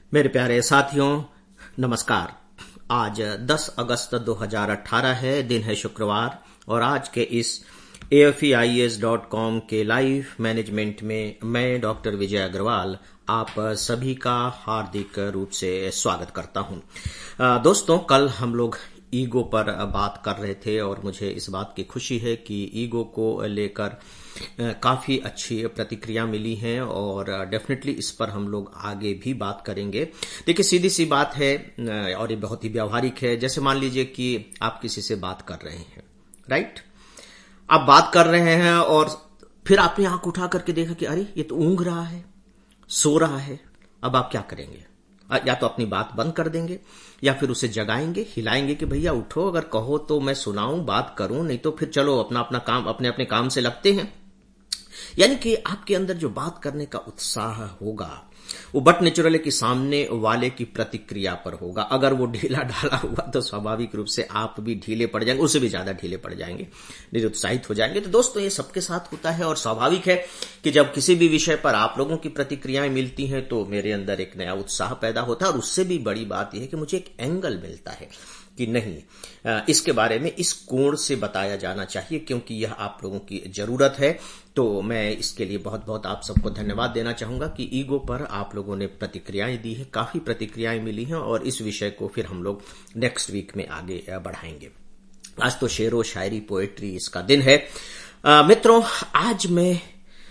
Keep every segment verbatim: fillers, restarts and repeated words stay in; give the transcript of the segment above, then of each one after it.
मेरे प्यारे साथियों, नमस्कार। आज दस अगस्त दो हज़ार अठारह है, दिन है शुक्रवार, और आज के इस A F E I S dot com के लाइव मैनेजमेंट में मैं डॉक्टर विजय अग्रवाल आप सभी का हार्दिक रूप से स्वागत करता हूं। दोस्तों, कल हम लोग ईगो पर बात कर रहे थे और मुझे इस बात की खुशी है कि ईगो को लेकर काफी अच्छी प्रतिक्रिया मिली है और डेफिनेटली इस पर हम लोग आगे भी बात करेंगे। देखिए, सीधी सी बात है और ये बहुत ही व्यावहारिक है। जैसे मान लीजिए कि आप किसी से बात कर रहे हैं, राइट? आप बात कर रहे हैं और फिर आपने आंख उठा करके देखा कि अरे ये तो ऊँघ रहा है, सो रहा है। अब आप क्या करेंगे? या तो अपनी बात बंद कर देंगे या फिर उसे जगाएंगे, हिलाएंगे कि भैया उठो, अगर कहो तो मैं सुनाऊं, बात करूं, नहीं तो फिर चलो अपना अपना काम अपने अपने काम से लगते हैं। यानी कि आपके अंदर जो बात करने का उत्साह होगा वो बट नेचुरल है कि सामने वाले की प्रतिक्रिया पर होगा। अगर वो ढीला ढाला हुआ तो स्वाभाविक रूप से आप भी ढीले पड़ जाएंगे, उससे भी ज्यादा ढीले पड़ जाएंगे, निरुत्साहित हो जाएंगे। तो दोस्तों, ये सबके साथ होता है और स्वाभाविक है कि जब किसी भी विषय पर आप लोगों की प्रतिक्रियाएं मिलती हैं तो मेरे अंदर एक नया उत्साह पैदा होता है। और उससे भी बड़ी बात यह है कि मुझे एक एंगल मिलता है कि नहीं, इसके बारे में इस कोण से बताया जाना चाहिए क्योंकि यह आप लोगों की जरूरत है। तो मैं इसके लिए बहुत बहुत आप सबको धन्यवाद देना चाहूंगा कि ईगो पर आप लोगों ने प्रतिक्रियाएं दी है, काफी प्रतिक्रियाएं मिली हैं और इस विषय को फिर हम लोग नेक्स्ट वीक में आगे बढ़ाएंगे। आज तो शेरो शायरी पोएट्री इसका दिन है। आ, मित्रों, आज मैं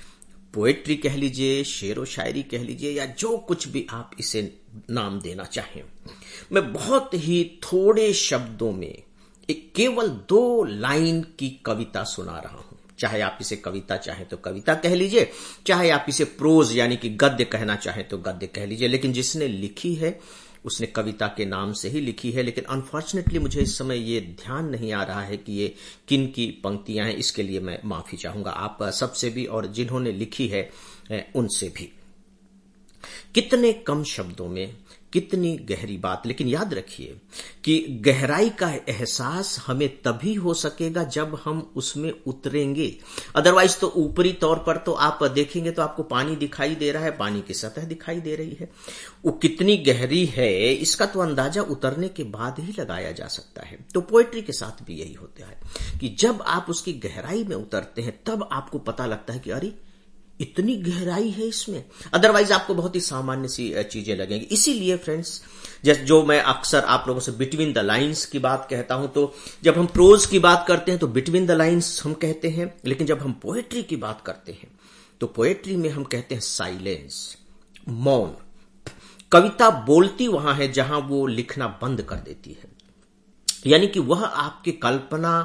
पोएट्री कह लीजिए, शेरो शायरी कह लीजिए, या जो कुछ भी आप इसे नाम देना चाहें, मैं बहुत ही थोड़े शब्दों में एक केवल दो लाइन की कविता सुना रहा हूं। चाहे आप इसे कविता चाहें तो कविता कह लीजिए, चाहे आप इसे प्रोज यानी कि गद्य कहना चाहें तो गद्य कह लीजिए, लेकिन जिसने लिखी है उसने कविता के नाम से ही लिखी है। लेकिन अनफॉर्चुनेटली मुझे इस समय ये ध्यान नहीं आ रहा है कि ये किन की पंक्तियां हैं, इसके लिए मैं माफी चाहूंगा आप सबसे भी और जिन्होंने लिखी है उनसे भी। कितने कम शब्दों में कितनी गहरी बात। लेकिन याद रखिए कि गहराई का एहसास हमें तभी हो सकेगा जब हम उसमें उतरेंगे। अदरवाइज तो ऊपरी तौर पर तो आप देखेंगे तो आपको पानी दिखाई दे रहा है, पानी की सतह दिखाई दे रही है। वो कितनी गहरी है इसका तो अंदाजा उतरने के बाद ही लगाया जा सकता है। तो पोएट्री के साथ भी यही होता है कि जब आप उसकी गहराई में उतरते हैं तब आपको पता लगता है कि अरे इतनी गहराई है इसमें। अदरवाइज आपको बहुत ही सामान्य सी चीजें लगेंगी। इसीलिए फ्रेंड्स, जैसे जो मैं अक्सर आप लोगों से बिटवीन द लाइंस की बात कहता हूं, तो जब हम प्रोज की बात करते हैं तो बिटवीन द लाइंस हम कहते हैं, लेकिन जब हम पोएट्री की बात करते हैं तो पोएट्री में हम कहते हैं साइलेंस, मौन। कविता बोलती वहां है जहां वो लिखना बंद कर देती है, यानी कि वह आपकी कल्पना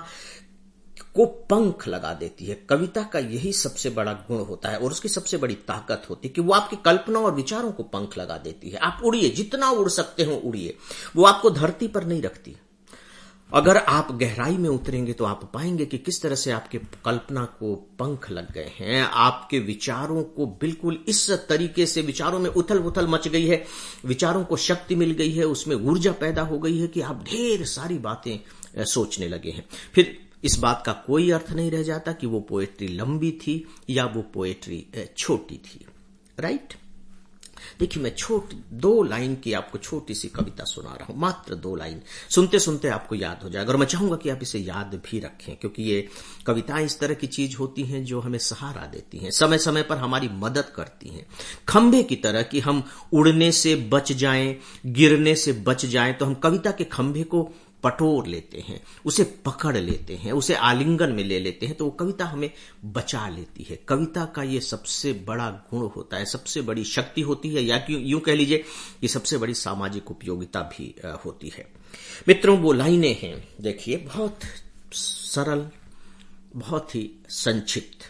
को पंख लगा देती है। कविता का यही सबसे बड़ा गुण होता है और उसकी सबसे बड़ी ताकत होती है कि वो आपकी कल्पना और विचारों को पंख लगा देती है। आप उड़िए, जितना उड़ सकते हो उड़िए, वो आपको धरती पर नहीं रखती। अगर आप गहराई में उतरेंगे तो आप पाएंगे कि किस तरह से आपके कल्पना को पंख लग गए हैं, आपके विचारों को बिल्कुल इस तरीके से, विचारों में उथल पुथल मच गई है, विचारों को शक्ति मिल गई है, उसमें ऊर्जा पैदा हो गई है कि आप ढेर सारी बातें सोचने लगे हैं। फिर इस बात का कोई अर्थ नहीं रह जाता कि वो पोएट्री लंबी थी या वो पोएट्री छोटी थी, राइट? देखिए, मैं छोटी दो लाइन की आपको छोटी सी कविता सुना रहा हूं, मात्र दो लाइन। सुनते सुनते आपको याद हो जाएगा और मैं चाहूंगा कि आप इसे याद भी रखें, क्योंकि ये कविताएं इस तरह की चीज होती हैं जो हमें सहारा देती हैं, समय समय पर हमारी मदद करती हैं। खंभे की तरह कि हम उड़ने से बच जाएं, गिरने से बच जाएं, तो हम कविता के खंभे को पटोर लेते हैं, उसे पकड़ लेते हैं, उसे आलिंगन में ले लेते हैं, तो वो कविता हमें बचा लेती है। कविता का ये सबसे बड़ा गुण होता है, सबसे बड़ी शक्ति होती है, या कि यूं कह लीजिए कि सबसे बड़ी सामाजिक उपयोगिता भी होती है। मित्रों, वो लाइनें हैं, देखिए, बहुत सरल, बहुत ही संक्षिप्त।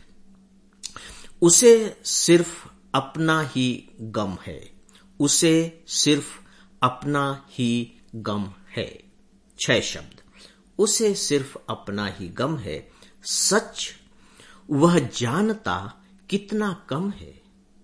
उसे सिर्फ अपना ही गम है, उसे सिर्फ अपना ही गम है। छह शब्द। उसे सिर्फ अपना ही गम है, सच वह जानता कितना कम है,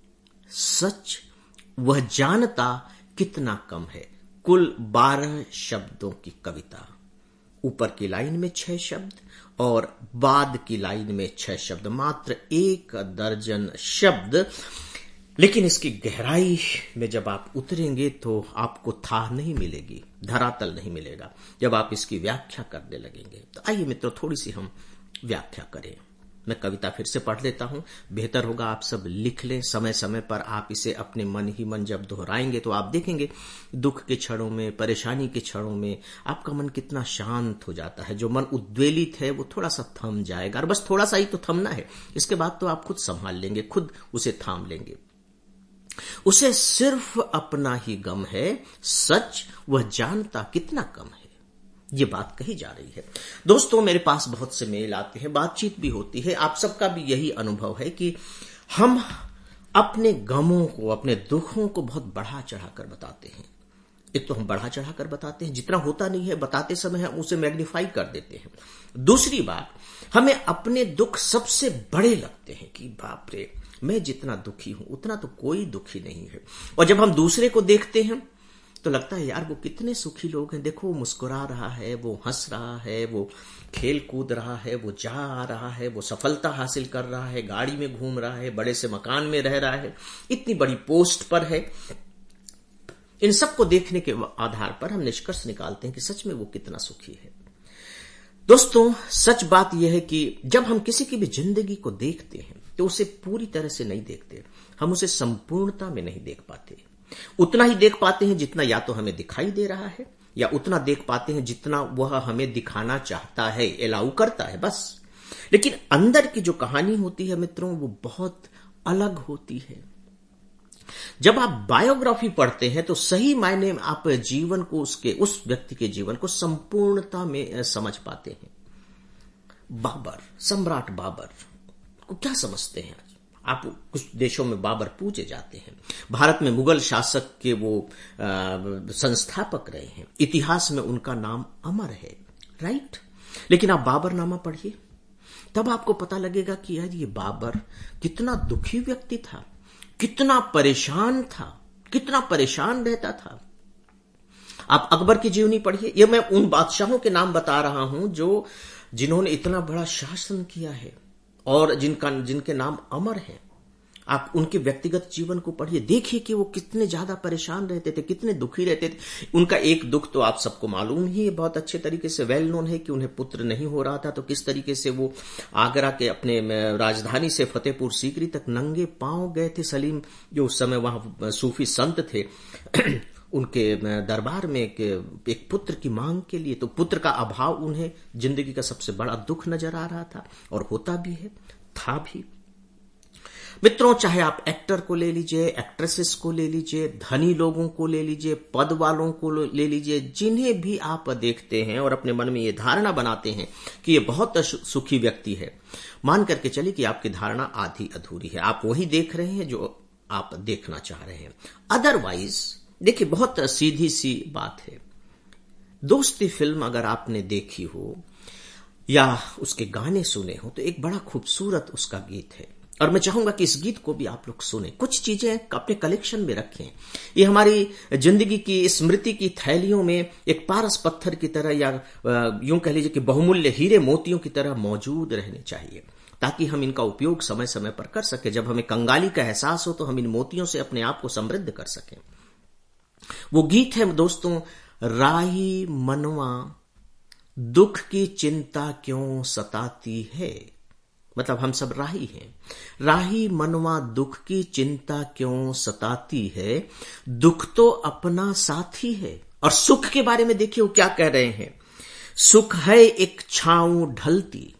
सच वह जानता कितना कम है। कुल बारह शब्दों की कविता। ऊपर की लाइन में छह शब्द और बाद की लाइन में छह शब्द, मात्र एक दर्जन शब्द लेकिन इसकी गहराई में जब आप उतरेंगे तो आपको था नहीं मिलेगी, धरातल नहीं मिलेगा जब आप इसकी व्याख्या करने लगेंगे। तो आइए मित्रों, थोड़ी सी हम व्याख्या करें। मैं कविता फिर से पढ़ लेता हूं, बेहतर होगा आप सब लिख लें। समय समय पर आप इसे अपने मन ही मन जब दोहराएंगे तो आप देखेंगे दुख के क्षणों में, परेशानी के क्षणों में आपका मन कितना शांत हो जाता है। जो मन उद्वेलित है वो थोड़ा सा थम जाएगा, और बस थोड़ा सा ही तो थमना है, इसके बाद तो आप खुद संभाल लेंगे, खुद उसे थाम लेंगे। उसे सिर्फ अपना ही गम है, सच वह जानता कितना कम है। ये बात कही जा रही है। दोस्तों, मेरे पास बहुत से मेल आते हैं, बातचीत भी होती है, आप सबका भी यही अनुभव है कि हम अपने गमों को, अपने दुखों को बहुत बढ़ा चढ़ाकर बताते हैं। एक तो हम बढ़ा चढ़ाकर बताते हैं, जितना होता नहीं है बताते समय हम उसे मैग्नीफाई कर देते हैं। दूसरी बात, हमें अपने दुख सबसे बड़े लगते हैं कि बाप रे, मैं जितना दुखी हूं उतना तो कोई दुखी नहीं है। और जब हम दूसरे को देखते हैं तो लगता है यार वो कितने सुखी लोग हैं, देखो वो मुस्कुरा रहा है, वो हंस रहा है, वो खेल कूद रहा है, वो जा आ रहा है, वो सफलता हासिल कर रहा है, गाड़ी में घूम रहा है, बड़े से मकान में रह रहा है, इतनी बड़ी पोस्ट पर है। इन सबको देखने के आधार पर हम निष्कर्ष निकालते हैं कि सच में वो कितना सुखी है। दोस्तों, सच बात यह है कि जब हम किसी की भी जिंदगी को देखते हैं तो उसे पूरी तरह से नहीं देखते, हम उसे संपूर्णता में नहीं देख पाते। उतना ही देख पाते हैं जितना या तो हमें दिखाई दे रहा है, या उतना देख पाते हैं जितना वह हमें दिखाना चाहता है, एलाउ करता है, बस। लेकिन अंदर की जो कहानी होती है मित्रों, वो बहुत अलग होती है। जब आप बायोग्राफी पढ़ते हैं तो सही मायने में आप जीवन को, उसके उस व्यक्ति के जीवन को संपूर्णता में समझ पाते हैं। बाबर, सम्राट बाबर को क्या समझते हैं? आप कुछ देशों में बाबर पूजे जाते हैं, भारत में मुगल शासक के वो आ, संस्थापक रहे हैं, इतिहास में उनका नाम अमर है, राइट। लेकिन आप बाबरनामा पढ़िए, तब आपको पता लगेगा कि यार ये बाबर कितना दुखी व्यक्ति था, कितना परेशान था, कितना परेशान रहता था। आप अकबर की जीवनी पढ़िए। ये मैं उन बादशाहों के नाम बता रहा हूं जो जिन्होंने इतना बड़ा शासन किया है और जिनका जिनके नाम अमर हैं। आप उनके व्यक्तिगत जीवन को पढ़िए, देखिए कि वो कितने ज्यादा परेशान रहते थे, कितने दुखी रहते थे। उनका एक दुख तो आप सबको मालूम ही है, बहुत अच्छे तरीके से वेल नोन है कि उन्हें पुत्र नहीं हो रहा था, तो किस तरीके से वो आगरा के अपने राजधानी से फतेहपुर सीकरी तक नंगे पांव गए थे। सलीम जो उस समय वहां सूफी संत थे उनके दरबार में एक, एक पुत्र की मांग के लिए, तो पुत्र का अभाव उन्हें जिंदगी का सबसे बड़ा दुख नजर आ रहा था, और होता भी है, था भी। मित्रों, चाहे आप एक्टर को ले लीजिए, एक्ट्रेसेस को ले लीजिए, धनी लोगों को ले लीजिए, पद वालों को ले लीजिए, जिन्हें भी आप देखते हैं और अपने मन में ये धारणा बनाते हैं कि ये बहुत सुखी व्यक्ति है, मान करके चलिए कि आपकी धारणा आधी अधूरी है। आप वही देख रहे हैं जो आप देखना चाह रहे हैं। अदरवाइज देखिए, बहुत सीधी सी बात है। दोस्ती फिल्म अगर आपने देखी हो या उसके गाने सुने हो तो एक बड़ा खूबसूरत उसका गीत है, और मैं चाहूंगा कि इस गीत को भी आप लोग सुने, कुछ चीजें अपने कलेक्शन में रखें। ये हमारी जिंदगी की स्मृति की थैलियों में एक पारस पत्थर की तरह, या यूं कह लीजिए कि बहुमूल्य हीरे मोतियों की तरह मौजूद रहने चाहिए, ताकि हम इनका उपयोग समय समय पर कर सके। जब हमें कंगाली का एहसास हो तो हम इन मोतियों से अपने आप को समृद्ध कर सकें। वो गीत है दोस्तों, राही मनवा दुख की चिंता क्यों सताती है। मतलब हम सब राही हैं। राही मनवा दुख की चिंता क्यों सताती है, दुख तो अपना साथी है। और सुख के बारे में देखिए वो क्या कह रहे हैं, सुख है एक छांव ढलती,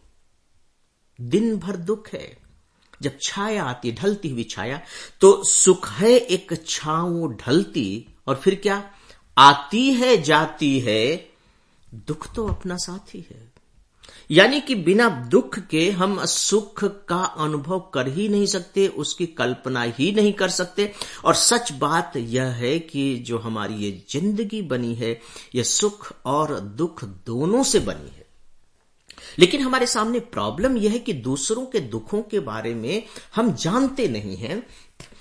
दिन भर दुख है। जब छाया आती, ढलती हुई छाया, तो सुख है एक छांव ढलती, और फिर क्या, आती है जाती है, दुख तो अपना साथी है। यानी कि बिना दुख के हम सुख का अनुभव कर ही नहीं सकते, उसकी कल्पना ही नहीं कर सकते। और सच बात यह है कि जो हमारी ये जिंदगी बनी है, यह सुख और दुख दोनों से बनी है। लेकिन हमारे सामने प्रॉब्लम यह है कि दूसरों के दुखों के बारे में हम जानते नहीं हैं,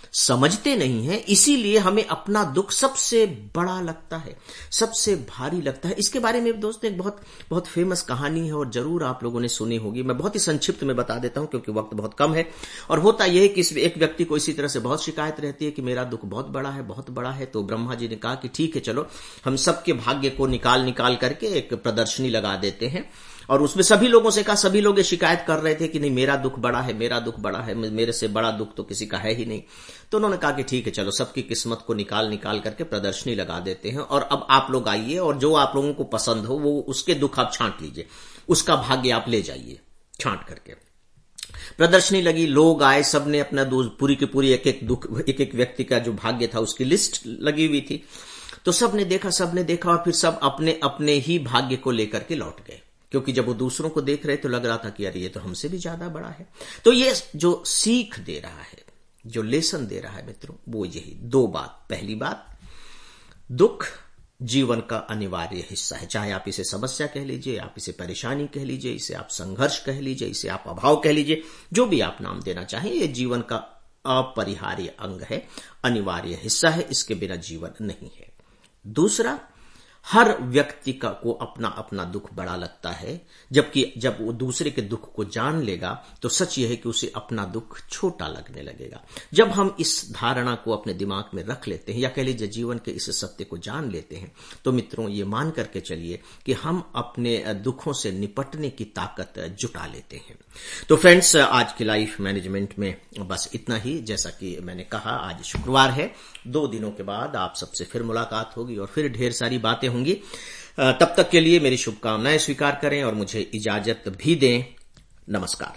समझते नहीं हैं, इसीलिए हमें अपना दुख सबसे बड़ा लगता है, सबसे भारी लगता है। इसके बारे में दोस्तों एक बहुत बहुत फेमस कहानी है और जरूर आप लोगों ने सुनी होगी। मैं बहुत ही संक्षिप्त में बता देता हूं क्योंकि वक्त बहुत कम है। और होता यह है कि एक व्यक्ति को इसी तरह से बहुत शिकायत रहती है कि मेरा दुख बहुत बड़ा है, बहुत बड़ा है। तो ब्रह्मा जी ने कहा कि ठीक है, चलो हम सबके भाग्य को निकाल निकाल करके एक प्रदर्शनी लगा देते हैं। और उसमें सभी लोगों से कहा, सभी लोग ये शिकायत कर रहे थे कि नहीं मेरा दुख बड़ा है, मेरा दुख बड़ा है, मेरे से बड़ा दुख तो किसी का है ही नहीं। तो उन्होंने कहा कि ठीक है, चलो सबकी किस्मत को निकाल निकाल करके प्रदर्शनी लगा देते हैं और अब आप लोग आइए और जो आप लोगों को पसंद हो वो उसके दुख आप छांट लीजिए, उसका भाग्य आप ले जाइए छांट करके। प्रदर्शनी लगी, लोग आए, सबने अपना पूरी की पूरी एक एक दुख, एक एक व्यक्ति का जो भाग्य था उसकी लिस्ट लगी हुई थी। तो सबने देखा, सबने देखा और फिर सब अपने अपने ही भाग्य को लेकर के लौट गए, क्योंकि जब वो दूसरों को देख रहे तो लग रहा था कि अरे ये तो हमसे भी ज्यादा बड़ा है। तो ये जो सीख दे रहा है, जो लेसन दे रहा है मित्रों, वो यही दो बात। पहली बात, दुख जीवन का अनिवार्य हिस्सा है, चाहे आप इसे समस्या कह लीजिए, आप इसे परेशानी कह लीजिए, इसे आप संघर्ष कह लीजिए, इसे आप अभाव कह लीजिए, जो भी आप नाम देना चाहें, ये जीवन का अपरिहार्य अंग है, अनिवार्य हिस्सा है, इसके बिना जीवन नहीं है। दूसरा, हर व्यक्ति का को अपना अपना दुख बड़ा लगता है, जबकि जब वो दूसरे के दुख को जान लेगा तो सच यह है कि उसे अपना दुख छोटा लगने लगेगा। जब हम इस धारणा को अपने दिमाग में रख लेते हैं, या कह लीजिए जीवन के इस सत्य को जान लेते हैं, तो मित्रों ये मान करके चलिए कि हम अपने दुखों से निपटने की ताकत जुटा लेते हैं। तो फ्रेंड्स, आज की लाइफ मैनेजमेंट में बस इतना ही। जैसा कि मैंने कहा, आज शुक्रवार है, दो दिनों के बाद आप सबसे फिर मुलाकात होगी और फिर ढेर सारी बातें होंगी। तब तक के लिए मेरी शुभकामनाएं स्वीकार करें और मुझे इजाजत भी दें। नमस्कार।